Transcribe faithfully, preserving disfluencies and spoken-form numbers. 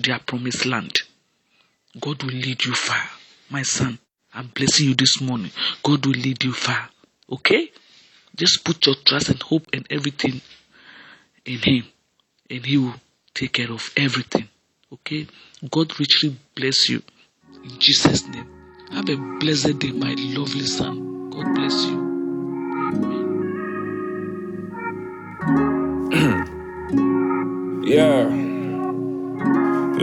their promised land. God will lead you far. My son, I'm blessing you this morning. God will lead you far. Okay? Just put your trust and hope and everything in Him, and He will take care of everything. Okay? God richly bless you. In Jesus' name. Have a blessed day, my lovely son. God bless you. Yeah.